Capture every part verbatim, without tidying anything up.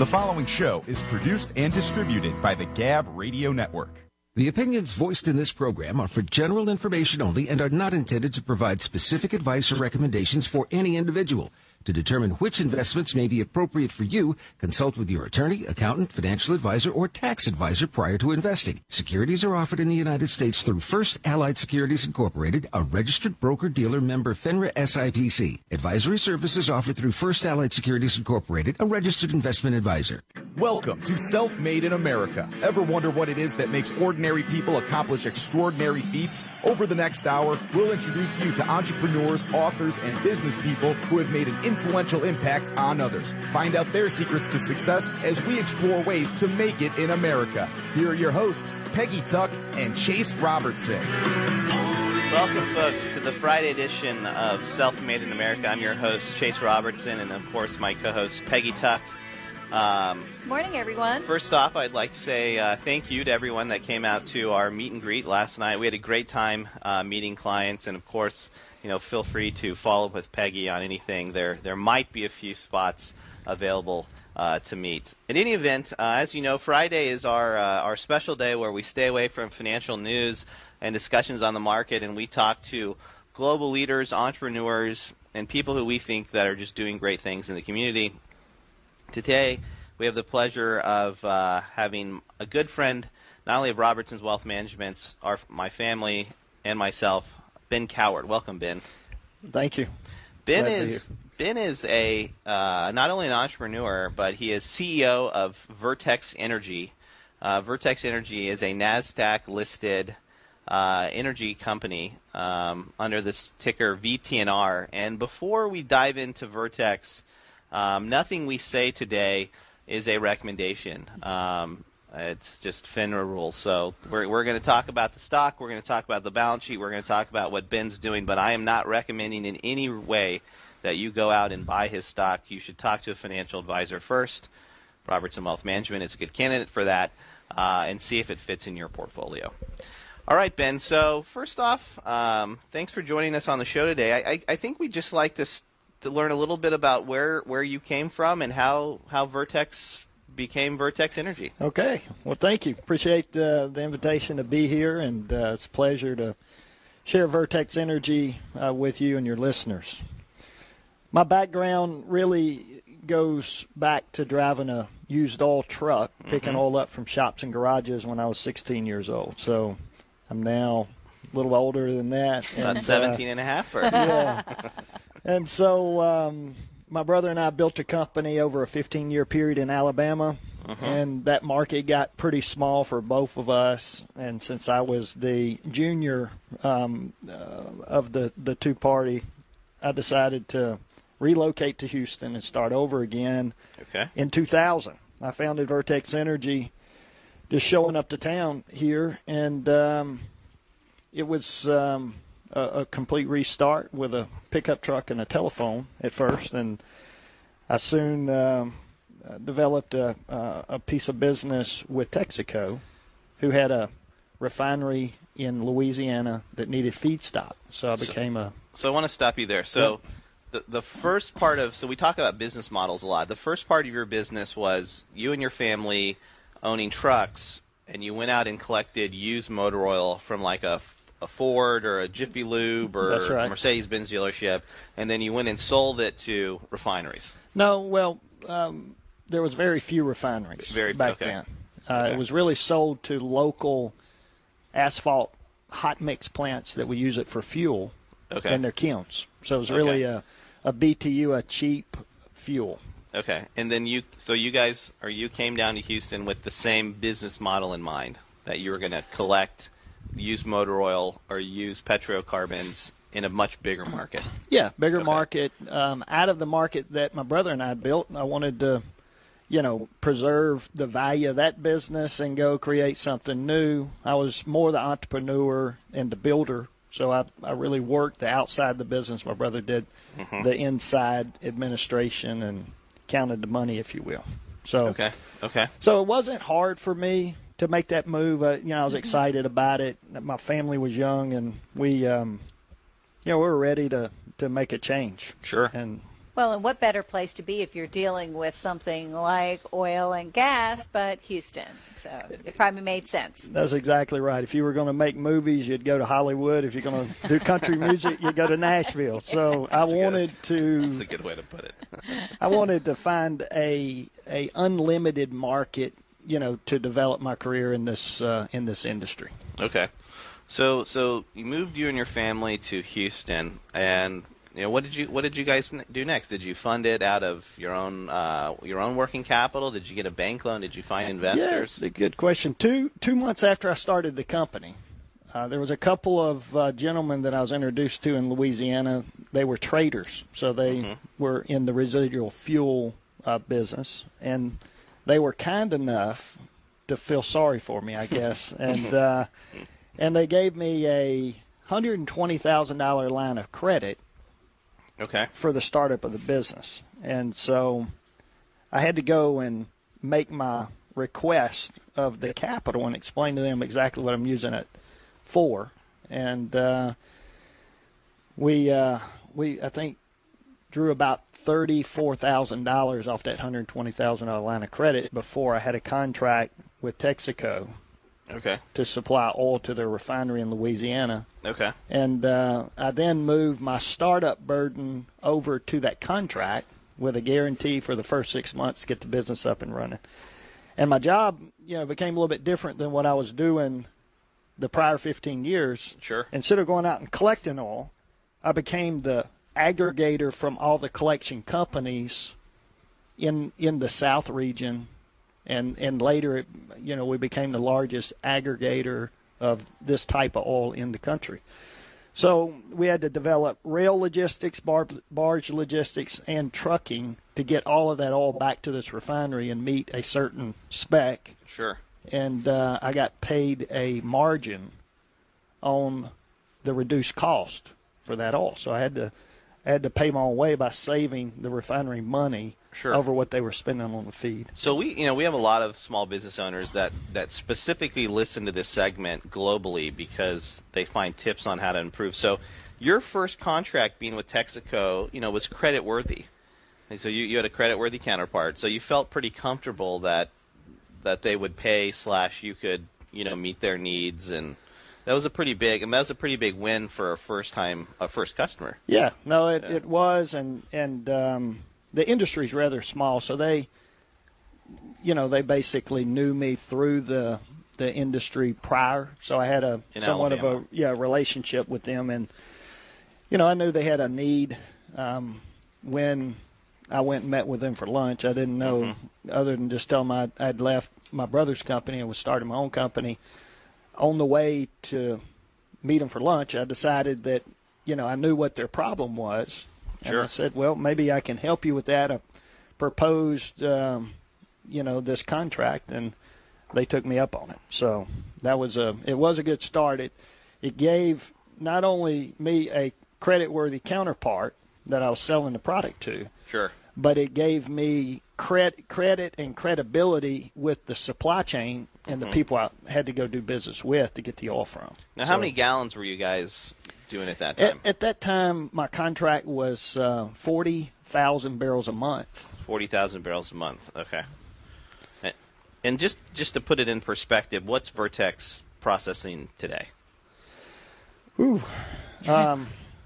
The following show is produced and distributed by the Gab Radio Network. The opinions voiced in this program are for general information only and are not intended to provide specific advice or recommendations for any individual. To determine which investments may be appropriate for you, consult with your attorney, accountant, financial advisor, or tax advisor prior to investing. Securities are offered in the United States through First Allied Securities Incorporated, a registered broker-dealer member FINRA S I P C. Advisory services offered through First Allied Securities Incorporated, a registered investment advisor. Welcome to Self-Made in America. Ever wonder what it is that makes ordinary people accomplish extraordinary feats? Over the next hour, we'll introduce you to entrepreneurs, authors, and business people who have made an influential impact on others. Find out their secrets to success as we explore ways to make it in America. Here are your hosts, Peggy Tuck and Chase Robertson. Welcome, folks, to the Friday edition of Self-Made in America. I'm your host, Chase Robertson, and, of course, my co-host, Peggy Tuck. Um, Morning, everyone. First off, I'd like to say uh, thank you to everyone that came out to our meet and greet last night. We had a great time uh, meeting clients, and, of course, you know, feel free to follow up with Peggy on anything. There there might be a few spots available uh, to meet. In any event, uh, as you know, Friday is our uh, our special day where we stay away from financial news and discussions on the market, and we talk to global leaders, entrepreneurs, and people who we think that are just doing great things in the community. Today, we have the pleasure of uh, having a good friend, not only of Robertson's Wealth Management, our my family and myself, Ben Coward. Welcome, Ben. Thank you. Ben Glad is Ben is a uh, not only an entrepreneur, but he is C E O of Vertex Energy. Uh, Vertex Energy is a NASDAQ-listed uh, energy company um, under this ticker V T N R. And before we dive into Vertex, um, nothing we say today is a recommendation. Um, It's just FINRA rules. So we're we're going to talk about the stock. We're going to talk about the balance sheet. We're going to talk about what Ben's doing. But I am not recommending in any way that you go out and buy his stock. You should talk to a financial advisor first. Robertson Wealth Management is a good candidate for that, uh, and see if it fits in your portfolio. All right, Ben. So first off, um, thanks for joining us on the show today. I, I, I think we'd just like to to learn a little bit about where, where you came from and how, how Vertex became Vertex Energy. Okay. Well, thank you. Appreciate uh, the invitation to be here, and uh, it's a pleasure to share Vertex Energy uh, with you and your listeners. My background really goes back to driving a used oil truck, picking mm-hmm. oil up from shops and garages when I was sixteen years old. So I'm now a little older than that. About and, seventeen uh, and a half? Or? Yeah. And so um, my brother and I built a company over a fifteen-year period in Alabama, uh-huh. and that market got pretty small for both of us. And since I was the junior um, uh, of the, the two-party, I decided to relocate to Houston and start over again okay. in two thousand. I founded Vertex Energy just showing up to town here, and um, it was um, – A, a complete restart with a pickup truck and a telephone at first, and I soon um, developed a, a piece of business with Texaco, who had a refinery in Louisiana that needed feedstock. So I became so, a. So I want to stop you there. So Yep. the the first part of so we talk about business models a lot. The first part of your business was you and your family owning trucks, and you went out and collected used motor oil from like a a Ford or a Jiffy Lube or That's right. a Mercedes-Benz dealership, and then you went and sold it to refineries. No, well, um, there was very few refineries very, back okay. then. Uh, okay. It was really sold to local asphalt hot mix plants that would use it for fuel okay. and their kilns. So it was really okay. a, a B T U, a cheap fuel. Okay, and then you, so you guys, or you came down to Houston with the same business model in mind, that you were going to collect used motor oil or used petrocarbons in a much bigger market. Yeah, bigger okay. market. Um, out of the market that my brother and I built, I wanted to, you know, preserve the value of that business and go create something new. I was more the entrepreneur and the builder, so I, I really worked the outside of the business. My brother did mm-hmm. the inside administration and counted the money, if you will. So okay, okay. So it wasn't hard for me to make that move. Uh, you know, I was excited about it. My family was young, and we, um, you know, we were ready to, to make a change. Sure. And Well, and what better place to be if you're dealing with something like oil and gas, but Houston. So it probably made sense. That's exactly right. If you were going to make movies, you'd go to Hollywood. If you're going to do country music, you'd go to Nashville. So I wanted good. to. That's a good way to put it. I wanted to find a a unlimited market, you know, to develop my career in this uh, in this industry. Okay. So so you moved you and your family to Houston, and you know, what did you what did you guys do next? Did you fund it out of your own uh, your own working capital? Did you get a bank loan? Did you find investors? Yeah, a good question. Two two months after I started the company, uh, there was a couple of uh, gentlemen that I was introduced to in Louisiana. They were traders, so they mm-hmm. were in the residual fuel uh, business, and they were kind enough to feel sorry for me, I guess, and uh, and they gave me a one hundred twenty thousand dollars line of credit. Okay. For the startup of the business. And so I had to go and make my request of the capital and explain to them exactly what I'm using it for. And uh, we, uh, we I think, drew about thirty-four thousand dollars off that one hundred twenty thousand dollars line of credit before I had a contract with Texaco. Okay. To supply oil to their refinery in Louisiana. Okay. And uh, I then moved my startup burden over to that contract with a guarantee for the first six months to get the business up and running. And my job, you know, became a little bit different than what I was doing the prior fifteen years. Sure. Instead of going out and collecting oil, I became the aggregator from all the collection companies in in the South region. And and later, it, you know, we became the largest aggregator of this type of oil in the country. So we had to develop rail logistics, bar, barge logistics, and trucking to get all of that oil back to this refinery and meet a certain spec. Sure. And uh, I got paid a margin on the reduced cost for that oil. So I had to I had to pay my own way by saving the refinery money. Sure. Over what they were spending on the feed. So we, you know, we have a lot of small business owners that, that specifically listen to this segment globally because they find tips on how to improve. So your first contract being with Texaco, you know, was credit worthy. And so you, you had a credit worthy counterpart. So you felt pretty comfortable that that they would pay slash you could, you know, meet their needs, and that was a pretty big and that was a pretty big win for a first time a first customer. Yeah, no, it, yeah. it was, and and. Um, The industry is rather small, so they, you know, they basically knew me through the the industry prior. So I had a In somewhat Alabama. of a yeah relationship with them, and you know, I knew they had a need. Um, when I went and met with them for lunch, I didn't know mm-hmm. other than just tell them I'd, I'd left my brother's company and was starting my own company. On the way to meet them for lunch, I decided that you know I knew what their problem was. And sure. I said, well, maybe I can help you with that. I proposed, um, you know, this contract, and they took me up on it. So that was a it was a good start. It it gave not only me a credit-worthy counterpart that I was selling the product to, sure, but it gave me credit credit and credibility with the supply chain and mm-hmm. the people I had to go do business with to get the oil from. Now, so, how many gallons were you guys doing at that time? At, at that time, my contract was uh, forty thousand barrels a month. forty thousand barrels a month, okay. And just, just to put it in perspective, what's Vertex processing today? Ooh. Um,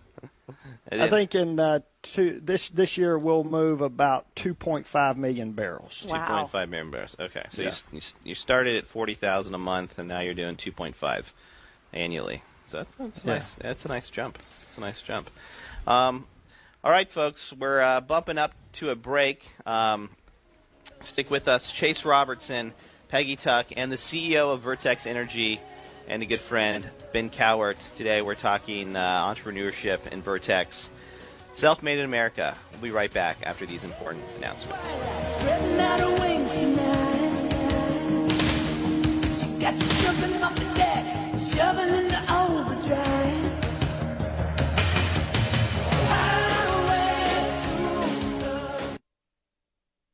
I think in uh, two, this this year we'll move about two point five million barrels. Wow. two point five million barrels, okay. So yeah. you, you started at forty thousand a month, and now you're doing two point five annually. So that's, that's yeah. nice. That's a nice jump. It's a nice jump. Um, all right, folks, we're uh, bumping up to a break. Um, stick with us. Chase Robertson, Peggy Tuck, and the C E O of Vertex Energy, and a good friend, Ben Cowart. Today we're talking uh, entrepreneurship in Vertex. Self-made in America. We'll be right back after these important announcements. Spreading out her wings tonight. She got you jumping off the deck, shoving into overdrive.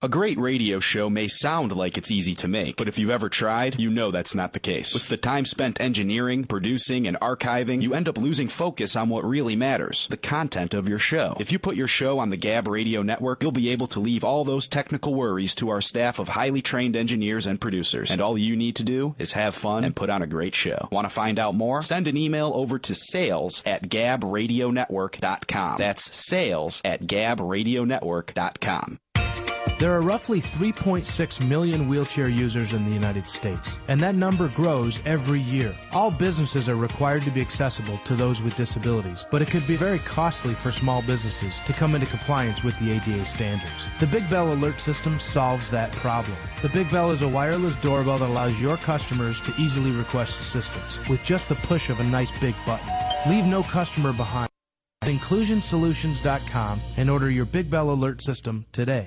A great radio show may sound like it's easy to make, but if you've ever tried, you know that's not the case. With the time spent engineering, producing, and archiving, you end up losing focus on what really matters, the content of your show. If you put your show on the Gab Radio Network, you'll be able to leave all those technical worries to our staff of highly trained engineers and producers. And all you need to do is have fun and put on a great show. Want to find out more? Send an email over to sales at gab radio network dot com. That's sales at gab radio network dot com. There are roughly three point six million wheelchair users in the United States, and that number grows every year. All businesses are required to be accessible to those with disabilities, but it could be very costly for small businesses to come into compliance with the A D A standards. The Big Bell Alert System solves that problem. The Big Bell is a wireless doorbell that allows your customers to easily request assistance with just the push of a nice big button. Leave no customer behind. At inclusion solutions dot com and order your Big Bell Alert System today.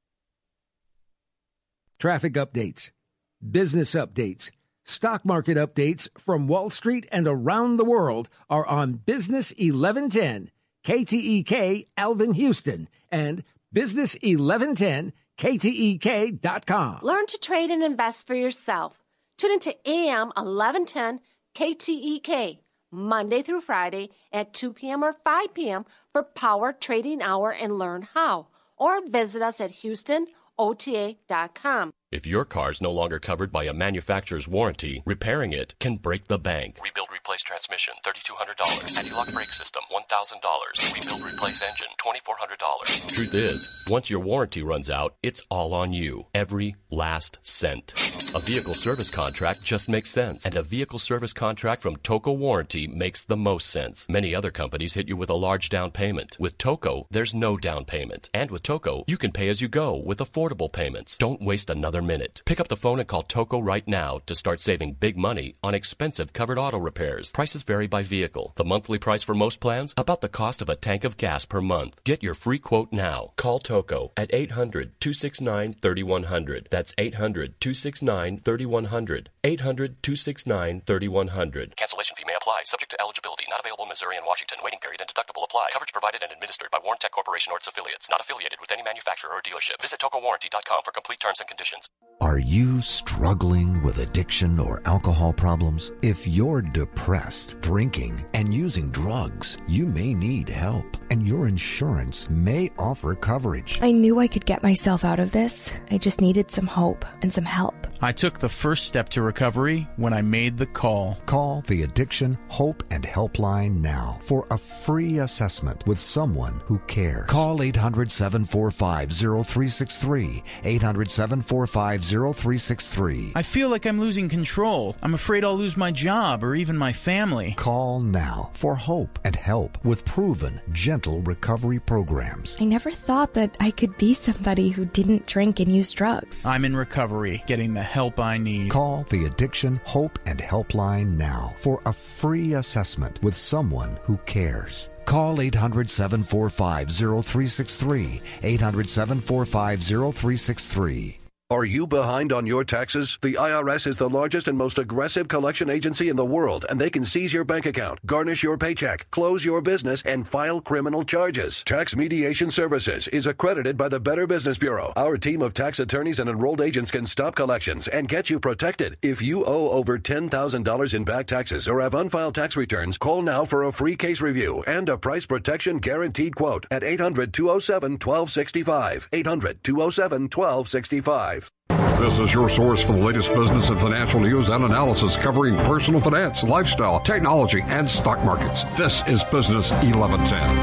Traffic updates, business updates, stock market updates from Wall Street and around the world are on Business eleven ten, K T E K, Alvin, Houston, and Business eleven ten, K T E K dot com. Learn to trade and invest for yourself. Tune into A M eleven ten K T E K, Monday through Friday at two p.m. or five p.m. for Power Trading Hour and learn how. Or visit us at Houston O T A dot com. If your car's no longer covered by a manufacturer's warranty, repairing it can break the bank. Rebuild, replace transmission, three thousand two hundred dollars. Anti-lock brake system, one thousand dollars. Rebuild, replace engine, two thousand four hundred dollars. Truth is, once your warranty runs out, it's all on you. Every last cent. A vehicle service contract just makes sense. And a vehicle service contract from Toco Warranty makes the most sense. Many other companies hit you with a large down payment. With Toco, there's no down payment. And with Toco, you can pay as you go with affordable payments. Don't waste another minute. Pick up the phone and call Toco right now to start saving big money on expensive covered auto repairs. Prices vary by vehicle. The monthly price for most plans, about the cost of a tank of gas per month. Get your free quote now. Call Toco at eight hundred, two six nine, three one zero zero. That's eight hundred, two six nine, three one zero zero. eight hundred, two six nine, three one zero zero. Cancellation fee may apply. Subject to eligibility. Not available in Missouri and Washington. Waiting period and deductible apply. Coverage provided and administered by Warrantech Corporation or its affiliates. Not affiliated with any manufacturer or dealership. Visit Toco Warranty dot com for complete terms and conditions. Are you struggling with addiction or alcohol problems? If you're depressed, drinking, and using drugs, you may need help, and your insurance may offer coverage. I knew I could get myself out of this. I just needed some hope and some help. I took the first step to recovery when I made the call. Call the Addiction Hope and Helpline now for a free assessment with someone who cares. Call eight hundred, seven four five, zero three six three, eight hundred, seven four five, zero three six three. I feel like I'm losing control. I'm afraid I'll lose my job or even my family. Call now for hope and help with proven, gentle recovery programs. I never thought that I could be somebody who didn't drink and use drugs. I'm in recovery, getting the help I need. Call the Addiction Hope and Helpline now for a free assessment with someone who cares. Call eight hundred, seven four five, zero three six three, eight hundred, seven four five, zero three six three. Are you behind on your taxes? The I R S is the largest and most aggressive collection agency in the world, and they can seize your bank account, garnish your paycheck, close your business, and file criminal charges. Tax Mediation Services is accredited by the Better Business Bureau. Our team of tax attorneys and enrolled agents can stop collections and get you protected. If you owe over ten thousand dollars in back taxes or have unfiled tax returns, call now for a free case review and a price protection guaranteed quote at eight hundred, two oh seven, one two six five. eight hundred, two oh seven, one two six five. This is your source for the latest business and financial news and analysis covering personal finance, lifestyle, technology, and stock markets. This is Business eleven ten.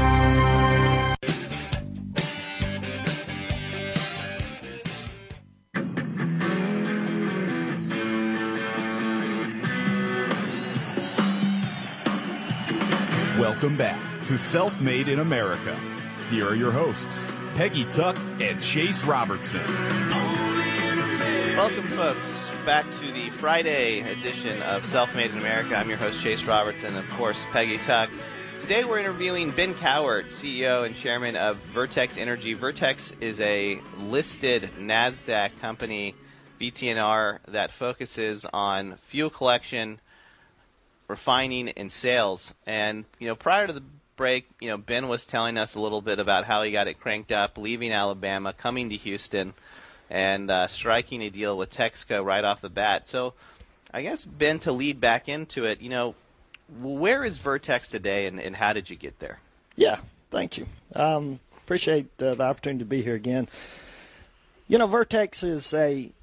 Welcome back to Self-Made in America. Here are your hosts, Peggy Tuck and Chase Robertson. Welcome, folks, back to the Friday edition of Self-Made in America. I'm your host, Chase Robertson, and, of course, Peggy Tuck. Today we're interviewing Ben Cowart, C E O and chairman of Vertex Energy. Vertex is a listed NASDAQ company, V T N R, that focuses on fuel collection, refining, and sales. And, you know, prior to the break, you know, Ben was telling us a little bit about how he got it cranked up, leaving Alabama, coming to Houston. and uh, striking a deal with Texaco right off the bat. So I guess, Ben, to lead back into it, you know, where is Vertex today, and, and how did you get there? Yeah, thank you. Um, appreciate uh, the opportunity to be here again. You know, Vertex is a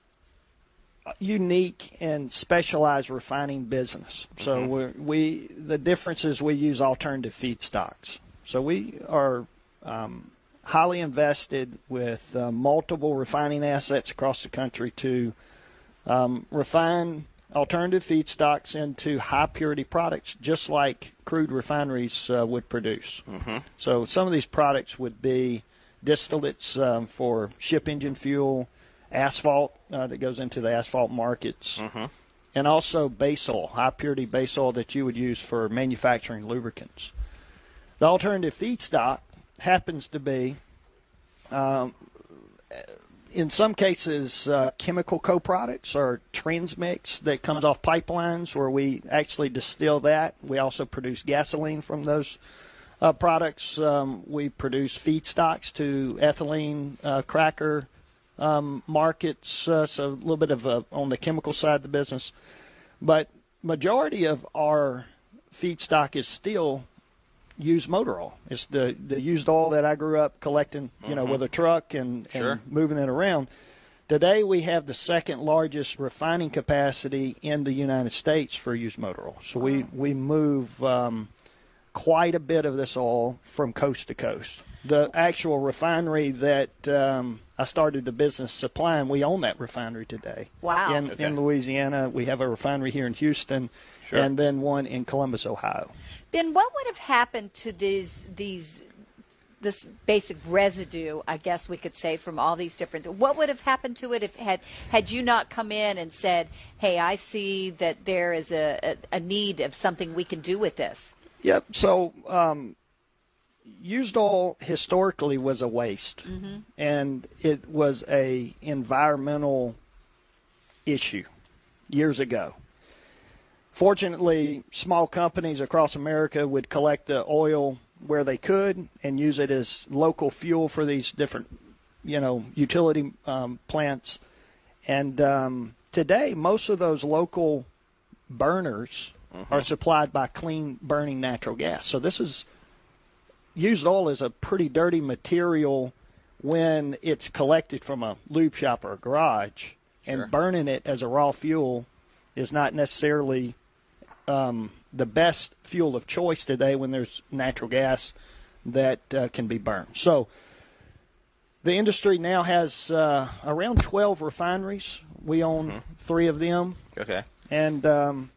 unique and specialized refining business. So mm-hmm. we're, we the difference is we use alternative feedstocks. So we are um, highly invested with uh, multiple refining assets across the country to um, refine alternative feedstocks into high-purity products, just like crude refineries uh, would produce. Mm-hmm. So some of these products would be distillates um, for ship engine fuel, asphalt uh, that goes into the asphalt markets, mm-hmm. and also base oil, high-purity base oil that you would use for manufacturing lubricants. The alternative feedstock happens to be, um, in some cases, uh, chemical co-products or transmix that comes off pipelines where we actually distill that. We also produce gasoline from those uh, products. Um, we produce feedstocks to ethylene uh, cracker um, markets, uh, so a little bit of a, on the chemical side of the business. But majority of our feedstock is still used motor oil. It's the, the used oil that I grew up collecting, you know, mm-hmm. with a truck and, sure. and moving it around. Today we have the second largest refining capacity in the United States for used motor oil. So we, we move um, quite a bit of this oil from coast to coast. The actual refinery that um, I started the business supplying, we own that refinery today. Wow. In, okay. in Louisiana, we have a refinery here in Houston, sure. and then one in Columbus, Ohio. Ben, what would have happened to these these this basic residue, I guess we could say, from all these different, what would have happened to it if had had you not come in and said, hey, I see that there is a, a, a need of something we can do with this? Yep. So um, used oil historically was a waste, mm-hmm. and it was a environmental issue years ago. Fortunately, small companies across America would collect the oil where they could and use it as local fuel for these different, you know, utility um, plants. And um, today, most of those local burners mm-hmm. are supplied by clean burning natural gas. So this is, used oil is a pretty dirty material when it's collected from a lube shop or a garage, sure. and burning it as a raw fuel is not necessarily um, the best fuel of choice today when there's natural gas that uh, can be burned. So the industry now has uh, around twelve refineries. We own mm-hmm. three of them. Okay. And um,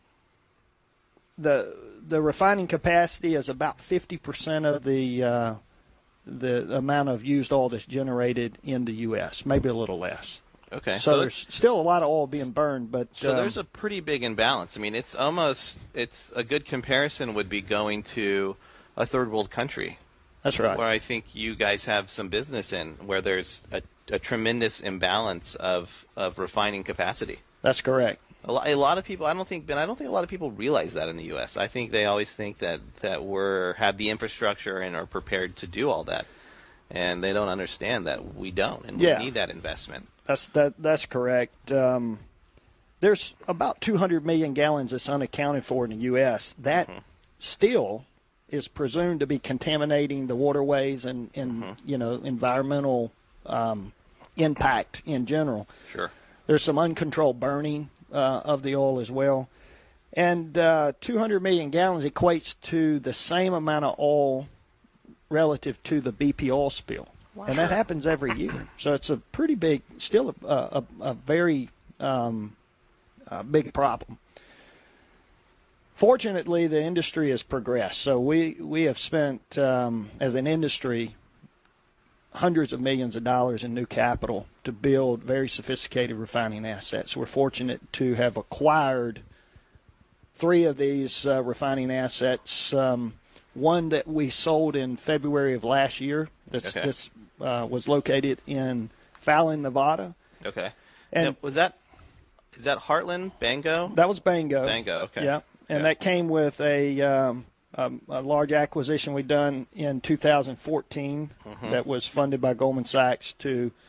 the the refining capacity is about fifty percent of the uh, the amount of used oil that's generated in the U S, maybe a little less. Okay. So, so there's still a lot of oil being burned, but so um, there's a pretty big imbalance. I mean, it's almost it's a good comparison would be going to a third world country. That's right. Where I think you guys have some business in, where there's a, a tremendous imbalance of, of refining capacity. That's correct. A lot, a lot of people, I don't think, Ben, I don't think a lot of people realize that in the U S. I think they always think that that we're have the infrastructure and are prepared to do all that, and they don't understand that we don't, and yeah. we need that investment. That's that. That's correct. Um, there's about two hundred million gallons that's unaccounted for in the U S. That mm-hmm. still is presumed to be contaminating the waterways and, and mm-hmm. you know, environmental um, impact in general. Sure. There's some uncontrolled burning uh, of the oil as well. And uh, two hundred million gallons equates to the same amount of oil relative to the B P oil spill. Wow. And that happens every year. So it's a pretty big, still a, a, a very um, a big problem. Fortunately, the industry has progressed. So we, we have spent, um, as an industry, hundreds of millions of dollars in new capital to build very sophisticated refining assets. We're fortunate to have acquired three of these uh, refining assets. Um, one that we sold in February of last year. This, okay. this uh, was located in Fallon, Nevada. Okay. And now, was that is that Heartland Bango? That was Bango. Bango. Okay. Yeah, and yeah. that came with a, um, um, a large acquisition we done in two thousand fourteen mm-hmm. that was funded by Goldman Sachs to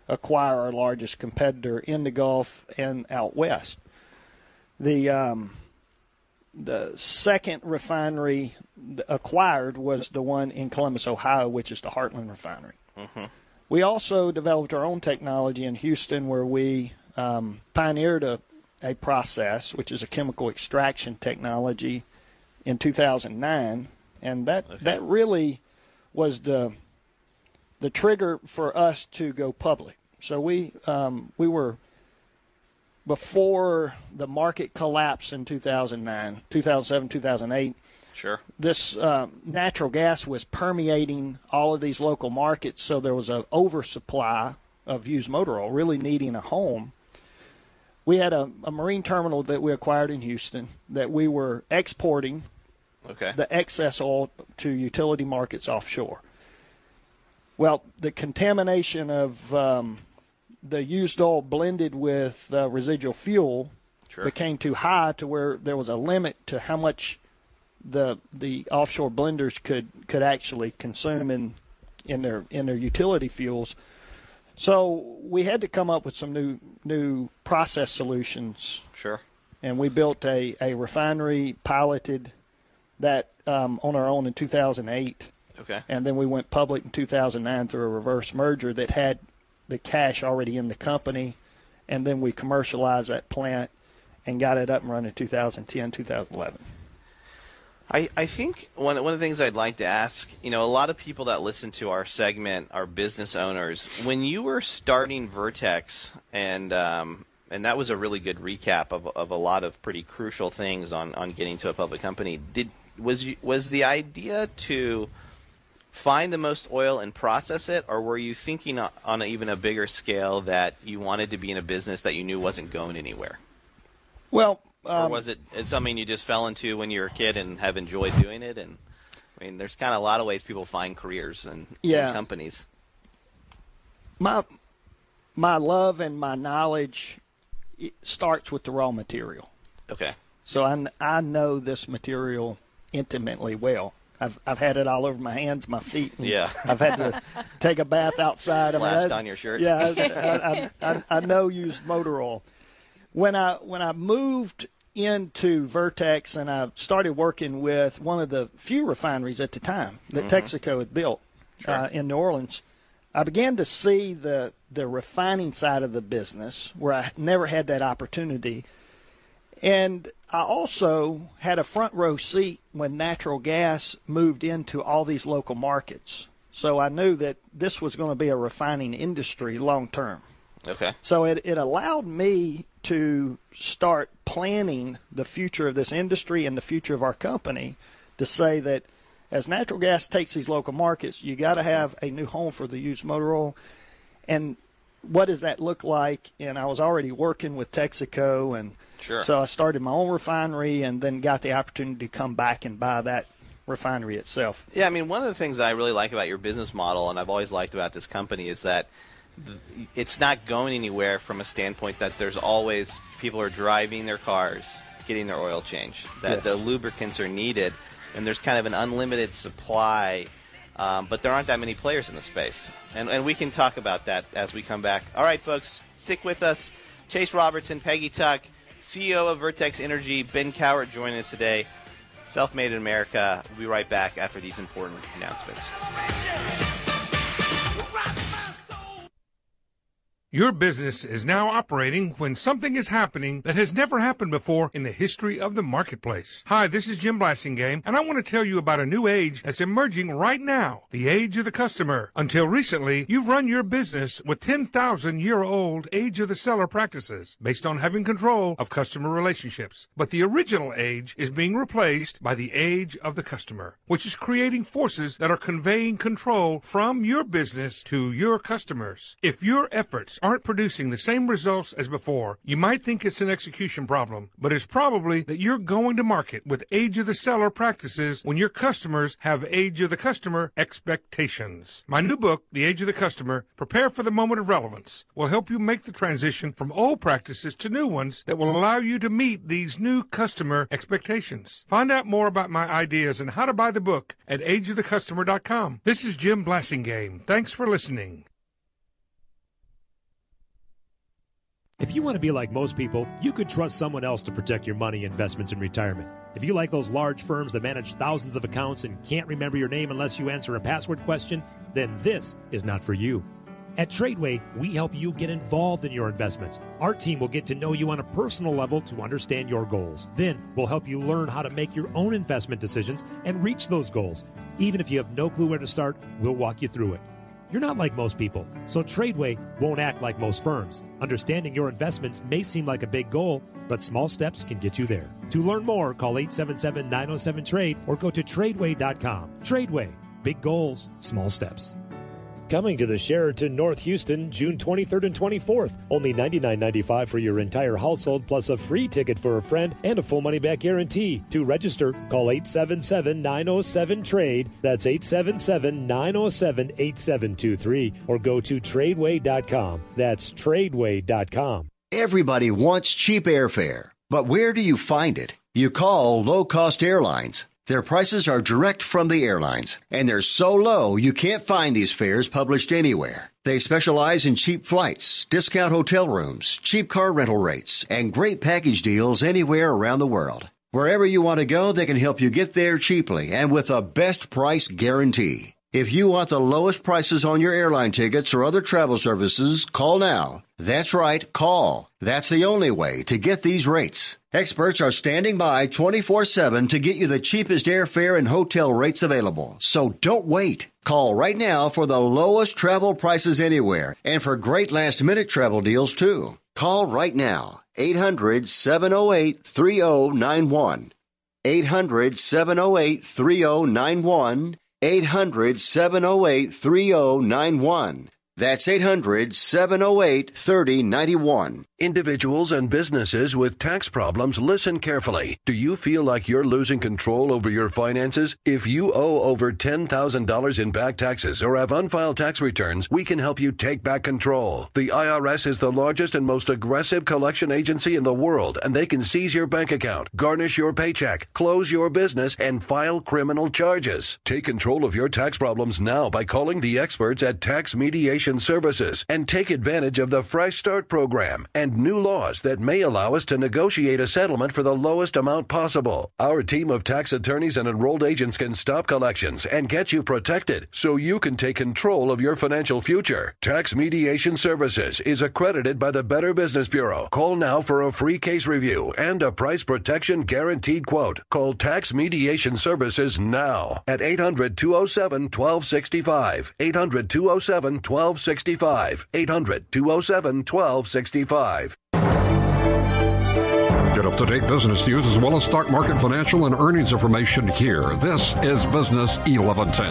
acquire our largest competitor in the Gulf and out west. The um, the second refinery acquired was the one in Columbus, Ohio, which is the Heartland Refinery. Mm-hmm. We also developed our own technology in Houston, where we um, pioneered a, a process, which is a chemical extraction technology, in two thousand nine, and that okay. that really was the the trigger for us to go public. So we um, we were, before the market collapse in two thousand nine, two thousand seven, two thousand eight. Sure. This um, natural gas was permeating all of these local markets, so there was an oversupply of used motor oil, really needing a home. We had a, a marine terminal that we acquired in Houston that we were exporting okay. the excess oil to utility markets offshore. Well, the contamination of um, the used oil blended with uh, residual fuel sure. became too high to where there was a limit to how much the the offshore blenders could, could actually consume in in their in their utility fuels. So we had to come up with some new new process solutions. Sure. And we built a, a refinery, piloted that um, on our own in two thousand eight. Okay. And then we went public in two thousand nine through a reverse merger that had the cash already in the company. And then we commercialized that plant and got it up and running in two thousand ten, two thousand eleven. I, I think one, one of the things I'd like to ask, you know, a lot of people that listen to our segment are business owners. When you were starting Vertex, and um, and that was a really good recap of, of a lot of pretty crucial things on, on getting to a public company, did was you, was the idea to find the most oil and process it, or were you thinking on a, even a bigger scale that you wanted to be in a business that you knew wasn't going anywhere? Well, Um, or was it something you just fell into when you were a kid and have enjoyed doing it? And I mean, there's kind of a lot of ways people find careers and, yeah. and companies. My my love and my knowledge it starts with the raw material. Okay. So I, I know this material intimately well. I've I've had it all over my hands, my feet. Yeah. I've had to take a bath outside. Splashed I mean, I, on your shirt. Yeah, I, I, I, I know used motor oil. When I when I moved into Vertex and I started working with one of the few refineries at the time that mm-hmm. Texaco had built sure. uh, in New Orleans, I began to see the the refining side of the business where I never had that opportunity. And I also had a front row seat when natural gas moved into all these local markets. So I knew that this was going to be a refining industry long term. Okay. So it, it allowed me to start planning the future of this industry and the future of our company, to say that as natural gas takes these local markets, you got to have a new home for the used motor oil. And what does that look like? And I was already working with Texaco, and sure. so I started my own refinery and then got the opportunity to come back and buy that refinery itself. Yeah, I mean, one of the things that I really like about your business model, and I've always liked about this company, is that it's not going anywhere from a standpoint that there's always people are driving their cars, getting their oil changed, that yes. the lubricants are needed, and there's kind of an unlimited supply, um, but there aren't that many players in the space. And, and we can talk about that as we come back. All right, folks, stick with us. Chase Robertson, Peggy Tuck, C E O of Vertex Energy, Ben Cowart joining us today. Self-Made in America. We'll be right back after these important announcements. Your business is now operating when something is happening that has never happened before in the history of the marketplace. Hi, this is Jim Blasingame, and I want to tell you about a new age that's emerging right now, the age of the customer. Until recently, you've run your business with ten thousand year old age of the seller practices based on having control of customer relationships. But the original age is being replaced by the age of the customer, which is creating forces that are conveying control from your business to your customers. If your efforts aren't producing the same results as before, you might think it's an execution problem, but it's probably that you're going to market with age of the seller practices when your customers have age of the customer expectations. My new book, The Age of the Customer, Prepare for the Moment of Relevance, will help you make the transition from old practices to new ones that will allow you to meet these new customer expectations. Find out more about my ideas and how to buy the book at age of the customer dot com. This is Jim Blasingame. Thanks for listening. If you want to be like most people, you could trust someone else to protect your money, investments, and retirement. If you like those large firms that manage thousands of accounts and can't remember your name unless you answer a password question, then this is not for you. At Tradeway, we help you get involved in your investments. Our team will get to know you on a personal level to understand your goals. Then we'll help you learn how to make your own investment decisions and reach those goals. Even if you have no clue where to start, we'll walk you through it. You're not like most people, so Tradeway won't act like most firms. Understanding your investments may seem like a big goal, but small steps can get you there. To learn more, call eight seven seven, nine oh seven, trade or go to tradeway dot com. Tradeway, big goals, small steps. Coming to the Sheraton North Houston, June twenty-third and twenty-fourth. Only ninety-nine ninety-five for your entire household, plus a free ticket for a friend and a full money-back guarantee. To register, call eight seven seven, nine oh seven, trade. That's eight seven seven, nine oh seven, eight seven two three. Or go to tradeway dot com. That's tradeway dot com. Everybody wants cheap airfare, but where do you find it? You call low-cost airlines. Their prices are direct from the airlines, and they're so low you can't find these fares published anywhere. They specialize in cheap flights, discount hotel rooms, cheap car rental rates, and great package deals anywhere around the world. Wherever you want to go, they can help you get there cheaply and with a best price guarantee. If you want the lowest prices on your airline tickets or other travel services, call now. That's right, call. That's the only way to get these rates. Experts are standing by twenty-four seven to get you the cheapest airfare and hotel rates available. So don't wait. Call right now for the lowest travel prices anywhere and for great last-minute travel deals, too. Call right now. eight hundred, seven oh eight, three oh nine one. eight hundred, seven oh eight, three oh nine one. eight hundred, seven oh eight, three oh nine one. That's eight hundred, seven oh eight, three oh nine one. Individuals and businesses with tax problems, listen carefully. Do you feel like you're losing control over your finances? If you owe over ten thousand dollars in back taxes or have unfiled tax returns, we can help you take back control. The I R S is the largest and most aggressive collection agency in the world, and they can seize your bank account, garnish your paycheck, close your business, and file criminal charges. Take control of your tax problems now by calling the experts at Tax Mediation Services and take advantage of the Fresh Start program and new laws that may allow us to negotiate a settlement for the lowest amount possible. Our team of tax attorneys and enrolled agents can stop collections and get you protected so you can take control of your financial future. Tax Mediation Services is accredited by the Better Business Bureau. Call now for a free case review and a price protection guaranteed quote. Call Tax Mediation Services now at eight hundred, two oh seven, twelve sixty-five. eight hundred, two oh seven, twelve sixty-five. eight hundred, two oh seven, twelve sixty-five. Get up-to-date business news as well as stock market, financial, and earnings information here. This is Business eleven ten.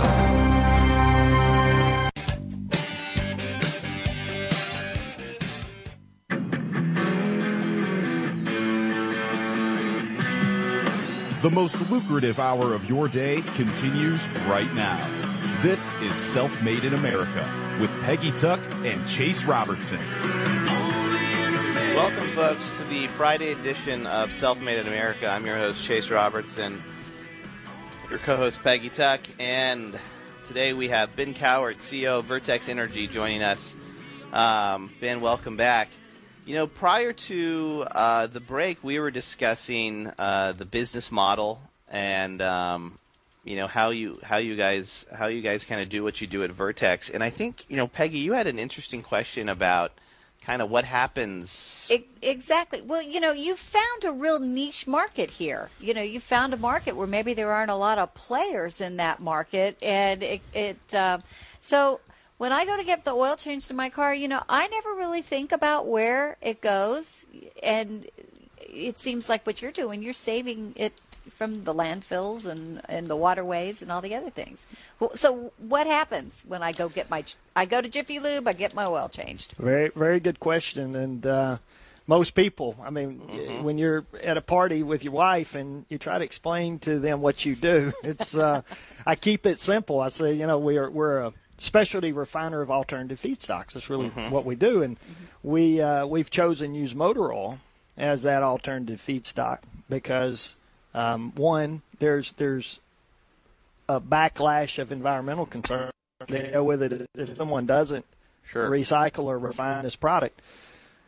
The most lucrative hour of your day continues right now. This is Self-Made in America with Peggy Tuck and Chase Robertson. Welcome, folks, to the Friday edition of Self-Made in America. I'm your host, Chase Robertson, your co-host, Peggy Tuck, and today we have Ben Cowart, C E O of Vertex Energy, joining us. Um, Ben, welcome back. You know, prior to uh, the break, we were discussing uh, the business model and um, you know how you how you guys how you guys kind of do what you do at Vertex. And I think, you know, Peggy, you had an interesting question about kind of what happens. Exactly. Well, you know, you found a real niche market here. You know, you found a market where maybe there aren't a lot of players in that market, and it. it uh, so when I go to get the oil changed in my car, you know, I never really think about where it goes, and it seems like what you're doing, you're saving it from the landfills and, and the waterways and all the other things. So what happens when I go get my, I go to Jiffy Lube, I get my oil changed? Very, very good question. And uh, most people, I mean, mm-hmm. when you're at a party with your wife and you try to explain to them what you do, it's, uh, I keep it simple. I say, you know, we're, we're a specialty refiner of alternative feedstocks. That's really mm-hmm. what we do. And mm-hmm. we, uh, we've chosen to use motor oil as that alternative feedstock because Um, one, there's there's a backlash of environmental concern. They go with it if someone doesn't sure. recycle or refine this product.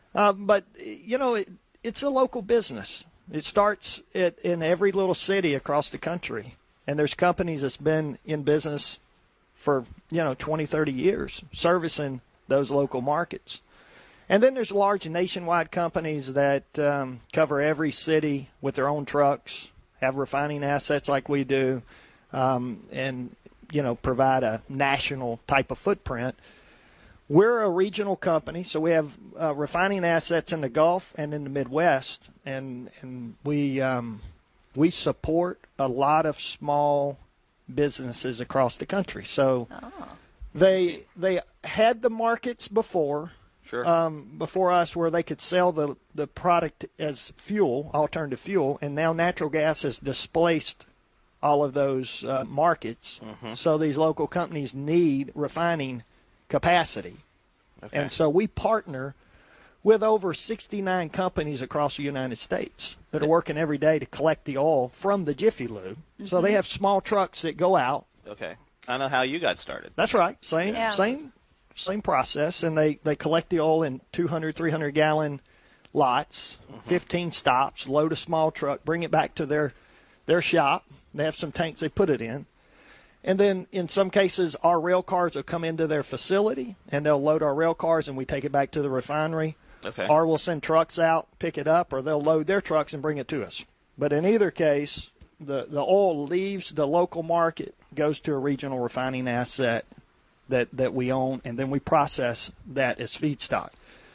Uh, but, you know, it, it's a local business. It starts at, in every little city across the country. And there's companies that's been in business for, you know, twenty, thirty years, servicing those local markets. And then there's large nationwide companies that um, cover every city with their own trucks, have refining assets like we do, um, and, you know, provide a national type of footprint. We're a regional company, so we have uh, refining assets in the Gulf and in the Midwest, and and we um, we support a lot of small businesses across the country. So oh. they they had the markets before, sure. um, before us, where they could sell the the product as fuel, alternative fuel, and now natural gas has displaced all of those uh, markets. Mm-hmm. So these local companies need refining capacity. Okay. And so we partner with over sixty-nine companies across the United States that are working every day to collect the oil from the Jiffy Lube. Mm-hmm. So they have small trucks that go out. Okay. I know how you got started. That's right. Same Yeah. same same process. And they, they collect the oil in two hundred, three hundred gallon lots, Mm-hmm. fifteen stops, load a small truck, bring it back to their their shop. They have some tanks they put it in. And then in some cases, our rail cars will come into their facility, and they'll load our rail cars, and we take it back to the refinery. Okay. Or we'll send trucks out, pick it up, or they'll load their trucks and bring it to us. But in either case, the, the oil leaves the local market, goes to a regional refining asset that, that we own, and then we process that as feedstock.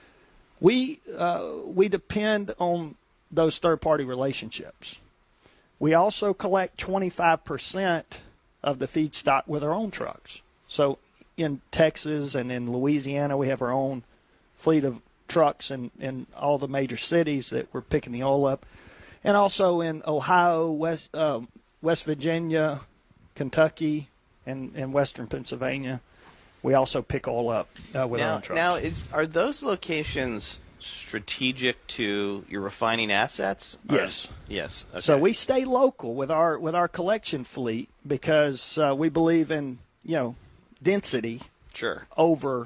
We, uh, we depend on those third-party relationships. We also collect twenty-five percent of the feedstock with our own trucks. So in Texas and in Louisiana, we have our own fleet of trucks in, in all the major cities that we're picking the oil up. And also in Ohio, West uh, West Virginia, Kentucky, and, and western Pennsylvania, we also pick oil up uh, with now, our own trucks. Now, is, are those locations strategic to your refining assets? Or- Yes. Yes. Okay. So we stay local with our with our collection fleet because uh, we believe in, you know, density Sure. over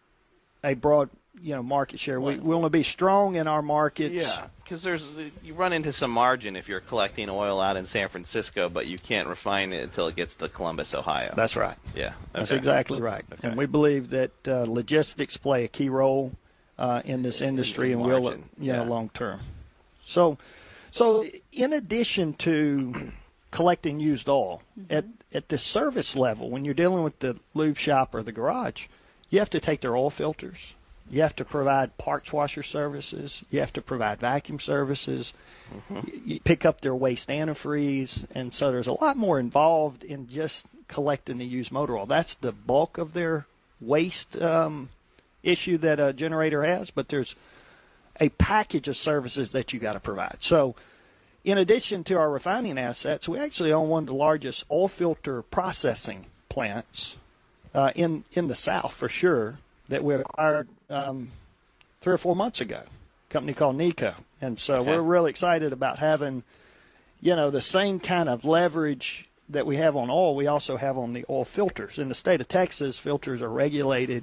a broad, you know, market share. We, we want to be strong in our markets. Yeah, because there's you run into some margin if you're collecting oil out in San Francisco, but you can't refine it until it gets to Columbus, Ohio. That's right. Yeah, That's okay. exactly right. Okay. And we believe that uh, logistics play a key role uh, in this industry, in and will, margin, you know, yeah. long term. So, so in addition to collecting used oil at at the service level, when you're dealing with the lube shop or the garage, you have to take their oil filters. You have to provide parts washer services. You have to provide vacuum services. Mm-hmm. You, you pick up their waste antifreeze. And so there's a lot more involved in just collecting the used motor oil. That's the bulk of their waste um, issue that a generator has, but there's a package of services that you got to provide. So in addition to our refining assets, we actually own one of the largest oil filter processing plants uh, in, in the South for sure, that we acquired um, three or four months ago, a company called Nika. And so Okay. we're really excited about having, you know, the same kind of leverage that we have on oil, we also have on the oil filters. In the state of Texas, filters are regulated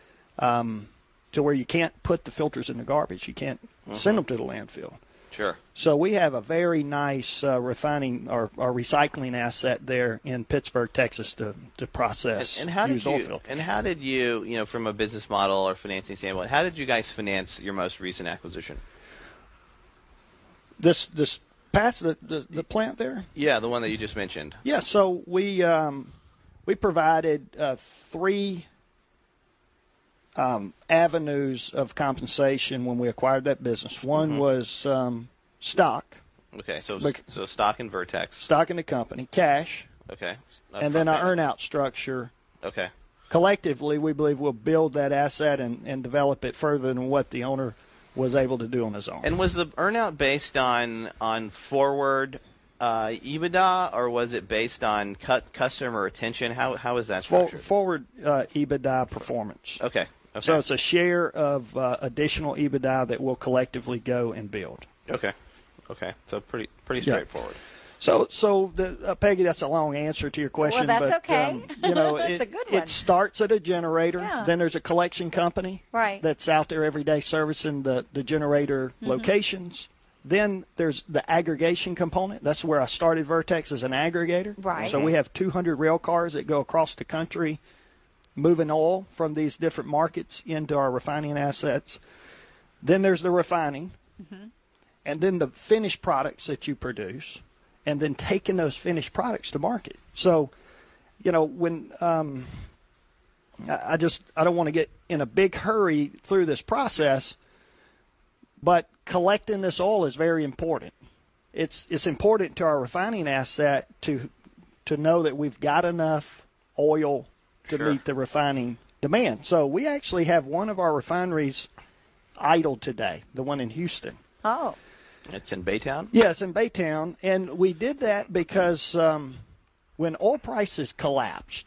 um, to where you can't put the filters in the garbage. You can't Mm-hmm. send them to the landfill. Sure. So we have a very nice uh, refining or, or recycling asset there in Pittsburgh, Texas, to, to process And, and how did used oil you? filters. And how did you? You know, from a business model or financing standpoint, how did you guys finance your most recent acquisition? This this past the, the the plant there. Yeah, the one that you just mentioned. Yeah, so we um, we provided uh, three um, avenues of compensation when we acquired that business. One Mhm. was um, stock, Okay, so Bec- so stock and Vertex. stock in the company, cash, Okay. and then Upfront our payment. earnout structure. Okay. Collectively, we believe we'll build that asset and, and develop it further than what the owner was able to do on his own. And was the earnout based on on forward uh, EBITDA, or was it based on cut customer retention? How how is that For, structured? forward uh, EBITDA performance. Okay. Okay. So it's a share of uh, additional EBITDA that we'll collectively go and build. Okay. Okay. So pretty pretty Yeah. straightforward. So, so the, uh, Peggy, that's a long answer to your question. Well, that's but, okay. Um, you know, that's it, a good one. It starts at a generator. Yeah. Then there's a collection company right. that's out there every day servicing the, the generator mm-hmm. locations. Then there's the aggregation component. That's where I started Vertex as an aggregator. Right. So we have two hundred rail cars that go across the country moving oil from these different markets into our refining assets. Then there's the refining. Mm-hmm. And then the finished products that you produce. And then taking those finished products to market. So, you know, when um, I just I don't want to get in a big hurry through this process, but collecting this oil is very important. It's it's important to our refining asset to to know that we've got enough oil to sure. meet the refining demand. So we actually have one of our refineries idle today, the one in Houston. Oh. It's in Baytown? Yes, in Baytown. And we did that because um, when oil prices collapsed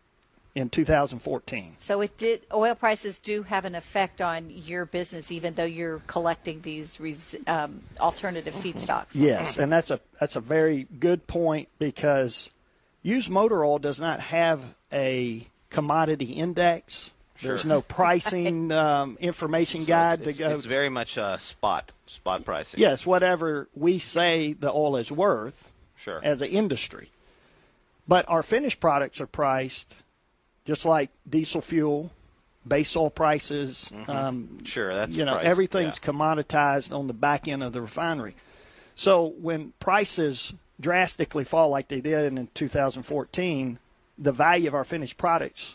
in two thousand fourteen. So it did. Oil prices do have an effect on your business, even though you're collecting these res, um, alternative feedstocks. Yes, and that's a that's a very good point because used motor oil does not have a commodity index. There's Sure. no pricing um, information So guide it's, it's, to go. It's very much uh, spot spot pricing. Yes, whatever we say the oil is worth Sure. as an industry. But our finished products are priced just like diesel fuel, base oil prices. Mm-hmm. Um, sure, that's you know price. everything's yeah. commoditized on the back end of the refinery. So when prices drastically fall like they did in two thousand fourteen, the value of our finished products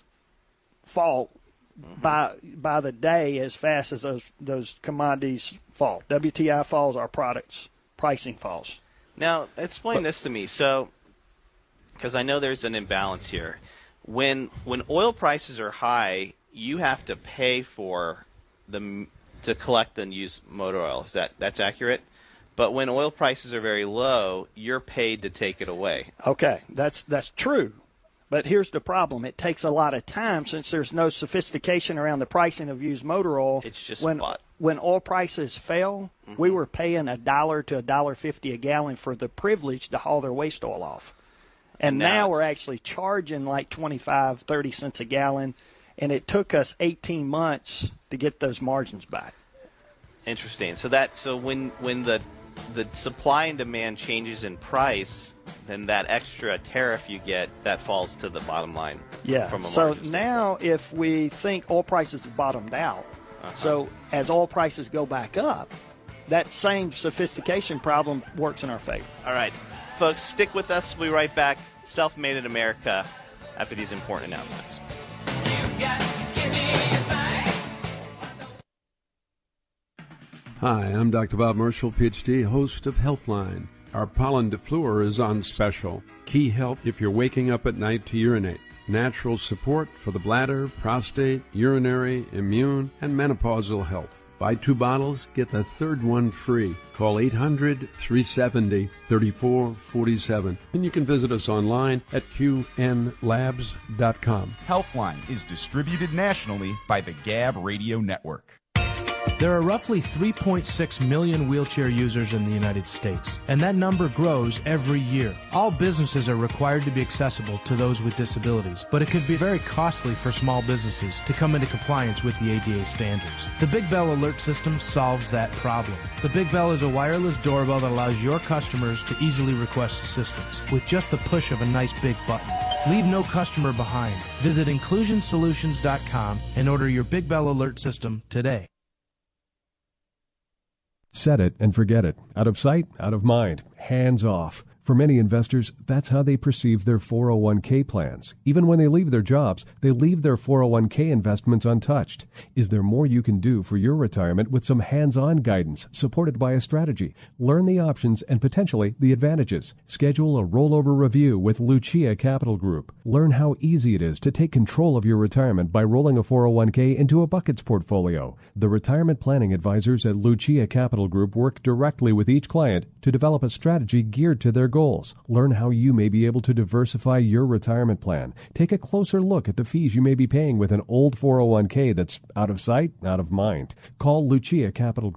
fall mm-hmm. by by the day as fast as those those commodities fall. W T I falls, our products pricing falls. Now, explain but, this to me. So, because I know there's an imbalance here. When when oil prices are high, you have to pay for the to collect and use motor oil. Is that that's accurate? But when oil prices are very low, you're paid to take it away. Okay, that's that's true. But here's the problem. It takes a lot of time since there's no sophistication around the pricing of used motor oil. It's just when spot. When oil prices fell, mm-hmm. we were paying a dollar to a dollar fifty a gallon for the privilege to haul their waste oil off. And, and now, now we're actually charging like twenty-five, thirty cents a gallon, and it took us eighteen months to get those margins back. Interesting. So that so when when the the supply and demand changes in price, then that extra tariff you get, that falls to the bottom line. Yeah. From a so margin now if we think oil prices have bottomed out, uh-huh. so as oil prices go back up, that same sophistication problem works in our favor. All right. Folks, stick with us. We'll be right back. Self-Made in America after these important announcements. Hi, I'm Doctor Bob Marshall, P H D, host of Healthline. Our pollen DeFleur is on special. Key help if you're waking up at night to urinate. Natural support for the bladder, prostate, urinary, immune, and menopausal health. Buy two bottles, get the third one free. Call eight hundred, three seven zero, three four four seven. And you can visit us online at q n labs dot com. Healthline is distributed nationally by the Gab Radio Network. There are roughly three point six million wheelchair users in the United States, and that number grows every year. All businesses are required to be accessible to those with disabilities, but it could be very costly for small businesses to come into compliance with the A D A standards. The Big Bell Alert System solves that problem. The Big Bell is a wireless doorbell that allows your customers to easily request assistance with just the push of a nice big button. Leave no customer behind. Visit inclusion solutions dot com and order your Big Bell Alert System today. Set it and forget it. Out of sight, out of mind. Hands off. For many investors, that's how they perceive their four oh one k plans. Even when they leave their jobs, they leave their four oh one k investments untouched. Is there more you can do for your retirement with some hands-on guidance supported by a strategy? Learn the options and potentially the advantages. Schedule a rollover review with Lucia Capital Group. Learn how easy it is to take control of your retirement by rolling a four oh one k into a buckets portfolio. The retirement planning advisors at Lucia Capital Group work directly with each client to develop a strategy geared to their goals. Learn how you may be able to diversify your retirement plan. Take a closer look at the fees you may be paying with an old four oh one k that's out of sight, out of mind. Call Lucia Capital Group,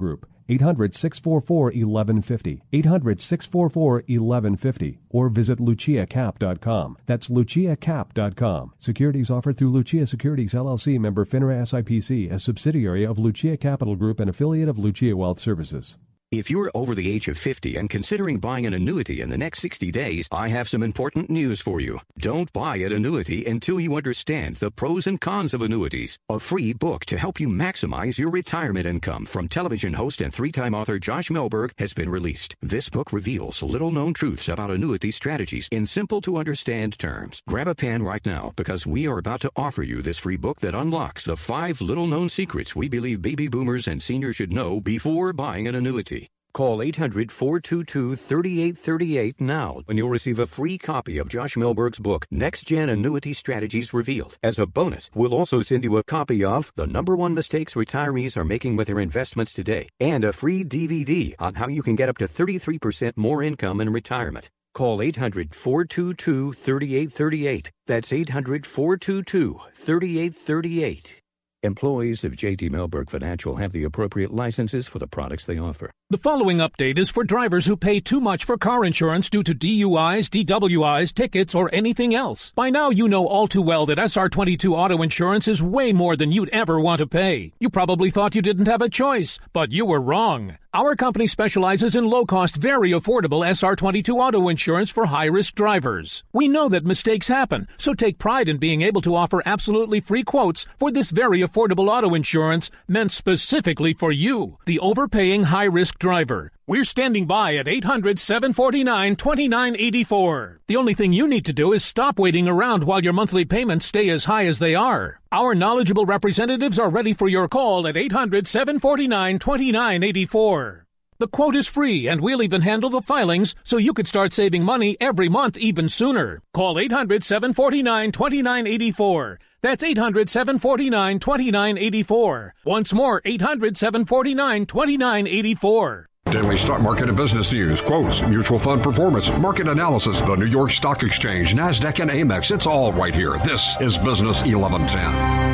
eight hundred, six four four, eleven fifty, eight hundred, six four four, eleven fifty, or visit lucia cap dot com. That's lucia cap dot com. Securities offered through Lucia Securities, L L C, member FINRA S I P C, a subsidiary of Lucia Capital Group and affiliate of Lucia Wealth Services. If you're over the age of fifty and considering buying an annuity in the next sixty days, I have some important news for you. Don't buy an annuity until you understand the pros and cons of annuities. A free book to help you maximize your retirement income from television host and three-time author Josh Melberg has been released. This book reveals little-known truths about annuity strategies in simple-to-understand terms. Grab a pen right now because we are about to offer you this free book that unlocks the five little-known secrets we believe baby boomers and seniors should know before buying an annuity. Call eight hundred, four two two, three eight three eight now and you'll receive a free copy of Josh Melberg's book, Next Gen Annuity Strategies Revealed. As a bonus, we'll also send you a copy of The Number One Mistakes Retirees Are Making with Their Investments Today and a free D V D on how you can get up to thirty-three percent more income in retirement. Call eight hundred, four two two, three eight three eight. That's eight hundred, four two two, three eight three eight. Employees of J T Melberg Financial have the appropriate licenses for the products they offer. The following update is for drivers who pay too much for car insurance due to D U Is, D W Is, tickets, or anything else. By now, you know all too well that S R twenty-two auto insurance is way more than you'd ever want to pay. You probably thought you didn't have a choice, but you were wrong. Our company specializes in low-cost, very affordable S R twenty-two auto insurance for high-risk drivers. We know that mistakes happen, so take pride in being able to offer absolutely free quotes for this very affordable auto insurance meant specifically for you, the overpaying high-risk driver. We're standing by at eight hundred, seven four nine, two nine eight four. The only thing you need to do is stop waiting around while your monthly payments stay as high as they are. Our knowledgeable representatives are ready for your call at eight hundred, seven four nine, two nine eight four. The quote is free, and we'll even handle the filings so you could start saving money every month even sooner. Call eight hundred, seven four nine, two nine eight four. That's eight hundred, seven four nine, two nine eight four. Once more, eight hundred, seven four nine, two nine eight four. Daily stock market and business news, quotes, mutual fund performance, market analysis, the New York Stock Exchange, NASDAQ, and Amex. It's all right here. This is Business eleven ten.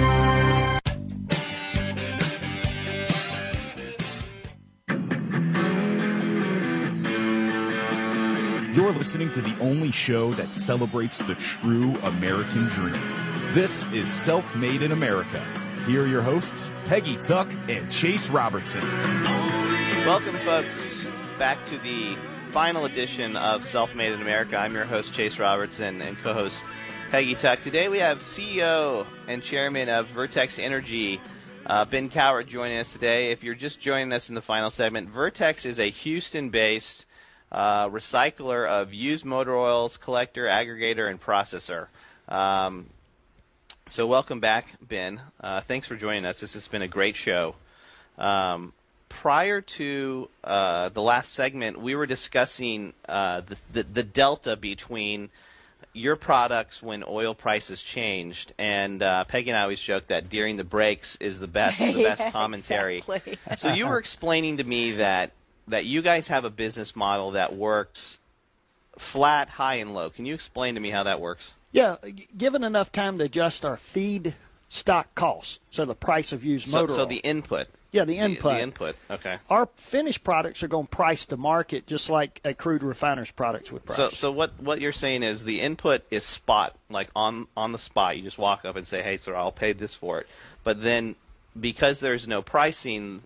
You're listening to the only show that celebrates the true American dream. This is Self-Made in America. Here are your hosts, Peggy Tuck and Chase Robertson. Welcome, folks, back to the final edition of Self-Made in America. I'm your host, Chase Robertson, and co-host Peggy Tuck. Today we have C E O and chairman of Vertex Energy, uh, Ben Cowart, joining us today. If you're just joining us in the final segment, Vertex is a Houston-based uh, recycler of used motor oils, collector, aggregator, and processor. Um, so welcome back, Ben. Uh, thanks for joining us. This has been a great show. Um, prior to uh, the last segment, we were discussing uh, the, the, the delta between your products when oil prices changed, and uh, Peggy and I always joke that during the breaks is the best, the best yeah, commentary. Exactly. So you were explaining to me that that you guys have a business model that works flat, high, and low. Can you explain to me how that works? Yeah, given enough time to adjust our feed stock costs, so the price of used So, motor so oil. the input. Yeah, the input. The, the input. Okay. Our finished products are going to price to market just like a crude refiner's products would price. So, so what, what you're saying is the input is spot, like on on the spot. You just walk up and say, "Hey, sir, I'll pay this for it." But then, because there's no pricing,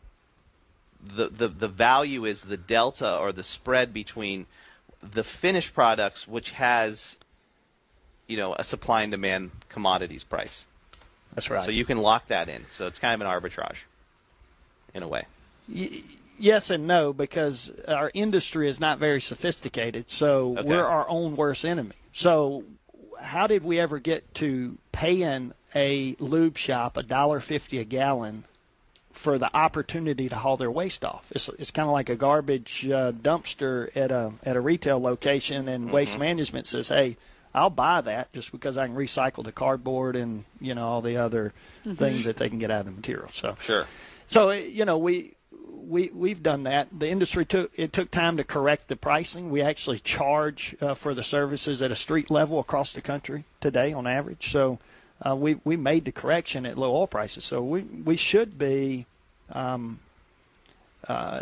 the the the value is the delta or the spread between the finished products, which has, you know, a supply and demand commodities price. That's right. So you can lock that in. So it's kind of an arbitrage, in a way. Y- yes and no, because our industry is not very sophisticated, so Okay. we're our own worst enemy. So how did we ever get to paying a lube shop a dollar fifty a gallon for the opportunity to haul their waste off? It's, it's kind of like a garbage uh, dumpster at a at a retail location, and Mm-hmm. Waste Management says, "Hey, I'll buy that just because I can recycle the cardboard and, you know, all the other Mhm. things that they can get out of the material." So Sure. So, you know, we we we've done that. The industry took it took time to correct the pricing. We actually charge uh, for the services at a street level across the country today on average. So uh, we we made the correction at low oil prices. So we we should be um, uh,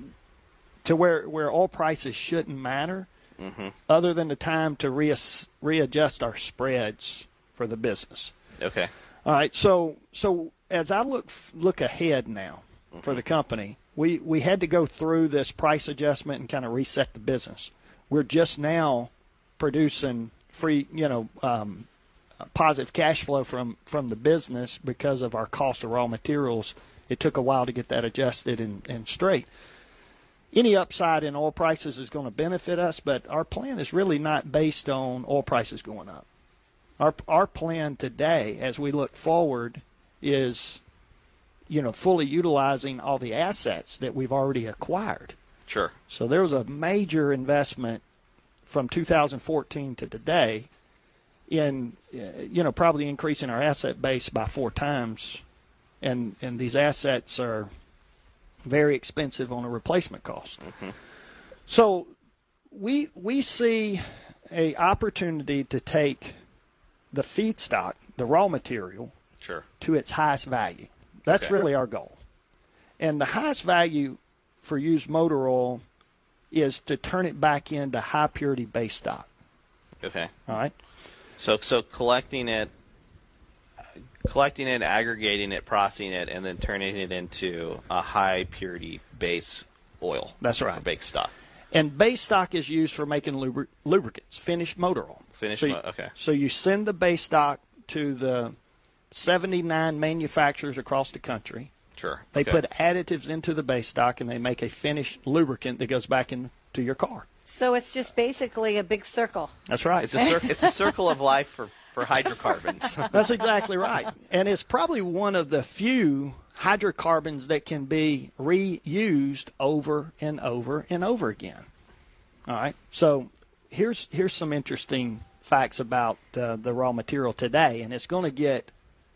to where where oil prices shouldn't matter, mm-hmm. other than the time to reas- readjust our spreads for the business. Okay. All right. So so as I look look ahead now mm-hmm. for the company, we we had to go through this price adjustment and kind of reset the business. We're just now producing free, you know, um, positive cash flow from, from the business because of our cost of raw materials. It took a while to get that adjusted and, and straight. Any upside in oil prices is going to benefit us, but our plan is really not based on oil prices going up. Our our plan today, as we look forward, is, you know, fully utilizing all the assets that we've already acquired. Sure. So there was a major investment from two thousand fourteen to today in, you know, probably increasing our asset base by four times. And, and these assets are very expensive on a replacement cost. Mm-hmm. So we we see a opportunity to take the feedstock, the raw material, sure. to its highest value. That's Okay. really our goal. And the highest value for used motor oil is to turn it back into high purity base stock. Okay. All right. So so collecting it, collecting it, aggregating it, processing it, and then turning it into a high purity base oil. That's right. Or base stock. And base stock is used for making lubri- lubricants, finished motor oil. Finished so mo- you, okay. So you send the base stock to the seventy-nine manufacturers across the country. Sure. They okay. put additives into the base stock, and they make a finished lubricant that goes back into your car. So it's just basically a big circle. That's right. It's a cir- it's a circle of life for, for hydrocarbons. That's exactly right. And it's probably one of the few hydrocarbons that can be reused over and over and over again. All right. So here's here's some interesting facts about uh, the raw material today, and it's going to get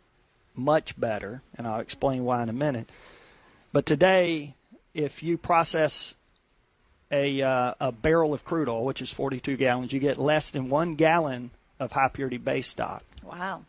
much better, and I'll explain why in a minute. But today, if you process a uh, a barrel of crude oil, which is forty-two gallons, you get less than one gallon of high purity base stock. Wow.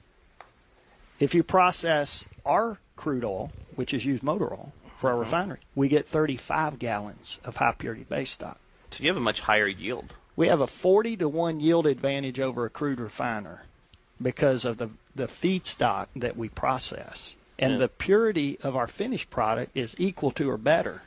If you process our crude oil, which is used motor oil for our Mhm. refinery, we get thirty-five gallons of high purity base stock. So you have a much higher yield. We have a forty to one yield advantage over a crude refiner because of the, the feedstock that we process. And Yeah. the purity of our finished product is equal to or better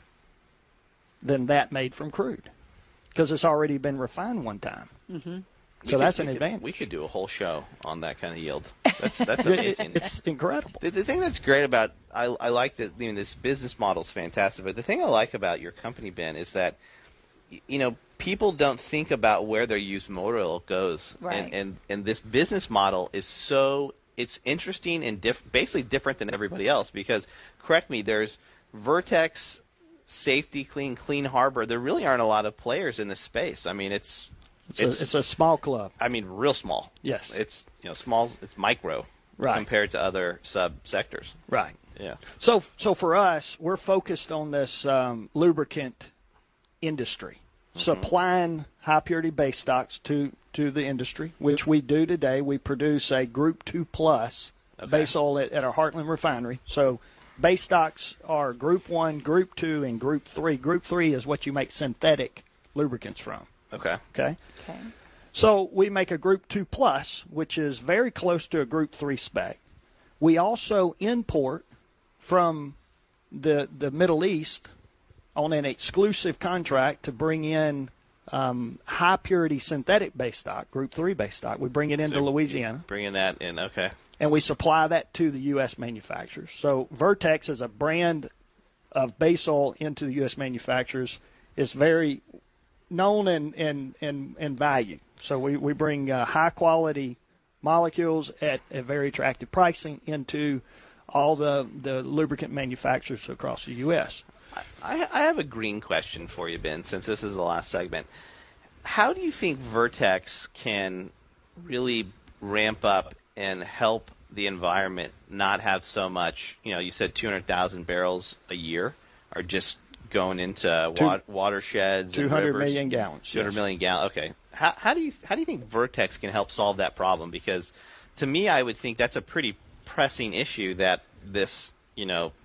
than that made from crude because it's already been refined one time. Mm-hmm. So that's an we advantage. Could, we could do a whole show on that kind of yield. That's that's It- amazing. it's incredible. The, the thing that's great about I, I like that you know, this business model is fantastic. But the thing I like about your company, Ben, is that y- you know people don't think about where their used motor oil goes, Right. and, and and this business model is so it's interesting and diff- basically different than everybody else. Because correct me, there's Vertex, Safety Clean, Clean Harbor. There really aren't a lot of players in this space. I mean, it's It's, a, it's a small club. I mean, real small. Yes. It's you know small. It's micro Right. compared to other sub sectors. Right. Yeah. So, so for us, we're focused on this um, lubricant industry, supplying high purity base stocks to, to the industry, which we do today. We produce a Group Two Plus base oil at, at our Heartland refinery. So, base stocks are Group One, Group Two, and Group Three. Group Three is what you make synthetic lubricants from. Okay. Okay. Okay. So we make a Group two Plus, which is very close to a Group three spec. We also import from the the Middle East on an exclusive contract to bring in um, high purity synthetic base stock, Group three base stock. We bring it into So Louisiana, Bringing that in. Okay. and we supply that to the U S manufacturers. So Vertex is a brand of base oil into the U S manufacturers. Is very known and and and, and valued. So we, we bring uh, high quality molecules at a very attractive pricing into all the, the lubricant manufacturers across the U S. I, I have a green question for you, Ben, since this is the last segment. How do you think Vertex can really ramp up and help the environment not have so much, you know, you said two hundred thousand barrels a year are just going into Two- wa- watersheds two and hundred rivers? million gallons, two hundred yes. million gallons. Okay. How, how do you how do you think Vertex can help solve that problem? Because to me, I would think that's a pretty pressing issue that this, you know,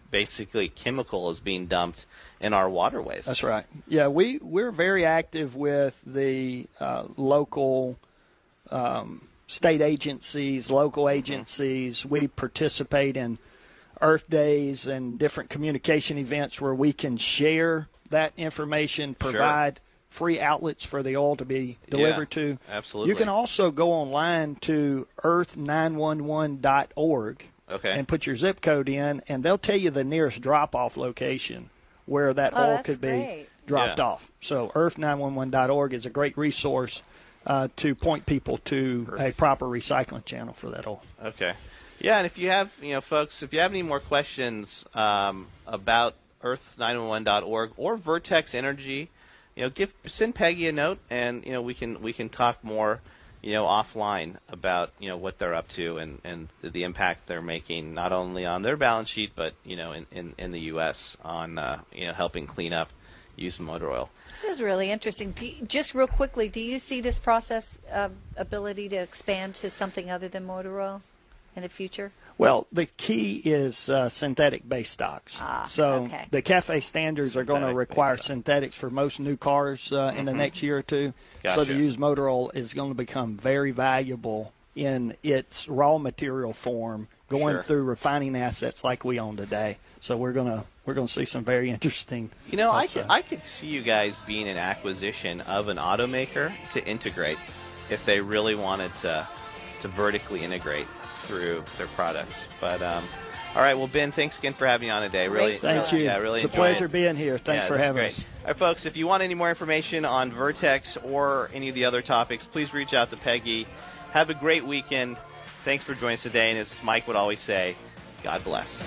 basically chemical is being dumped in our waterways. That's right. Yeah, we, we're very active with the uh, local um, state agencies, local agencies. We participate in Earth Days and different communication events where we can share that information, provide sure. free outlets for the oil to be delivered yeah, to. Absolutely. You can also go online to earth nine one one dot org okay. and put your zip code in, and they'll tell you the nearest drop-off location where that oh, oil could great. be dropped yeah. off. So earth nine one one dot org is a great resource uh, to point people to Earth. a proper recycling channel for that oil. Okay. Yeah, and if you have, you know, folks, if you have any more questions um, about earth nine one one dot org or Vertex Energy, you know, give send Peggy a note, and you know we can we can talk more, you know, offline about you know what they're up to and, and the impact they're making not only on their balance sheet but you know in, in, in the U S on uh, you know helping clean up used motor oil. This is really interesting. Do you, just real quickly, do you see this process uh, ability to expand to something other than motor oil in the future? Well, the key is uh, synthetic base stocks. Ah, so okay. the CAFE standards are going to require synthetics for most new cars uh, in mm-hmm. the next year or two. Gotcha. So the used motor oil is going to become very valuable in its raw material form, going sure. through refining assets like we own today. So we're going to we're going to see some very interesting. You know, I upside. could I could see you guys being an acquisition of an automaker to integrate if they really wanted to to vertically integrate through their products. But um, all right, well, Ben, thanks again for having me on today. Really, thank you. Yeah, really. It's a pleasure it. being here. Thanks yeah, for having great. us. All right, folks, if you want any more information on Vertex or any of the other topics, please reach out to Peggy. Have a great weekend. Thanks for joining us today. And as Mike would always say, God bless.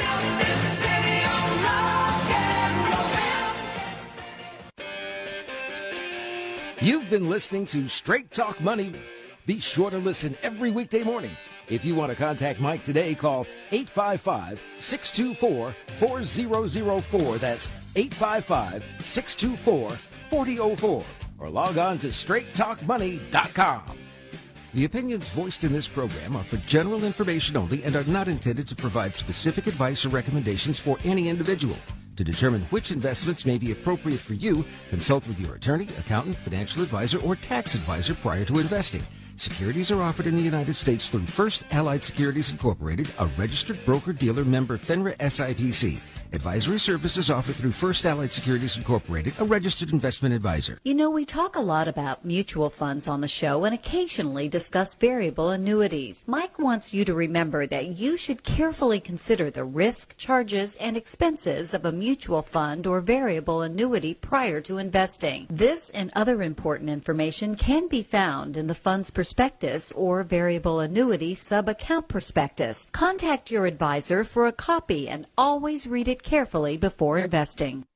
You've been listening to Straight Talk Money. Be sure to listen every weekday morning. If you want to contact Mike today, call eight five five, six two four, four zero zero four. That's eight five five, six two four, four zero zero four. Or log on to straight talk money dot com. The opinions voiced in this program are for general information only and are not intended to provide specific advice or recommendations for any individual. To determine which investments may be appropriate for you, consult with your attorney, accountant, financial advisor, or tax advisor prior to investing. Securities are offered in the United States through First Allied Securities Incorporated, a registered broker-dealer member FINRA S I P C. Advisory services offered through First Allied Securities Incorporated, a registered investment advisor. You know, we talk a lot about mutual funds on the show and occasionally discuss variable annuities. Mike wants you to remember that you should carefully consider the risk, charges, and expenses of a mutual fund or variable annuity prior to investing. This and other important information can be found in the fund's prospectus or variable annuity sub-account prospectus. Contact your advisor for a copy and always read it carefully before investing.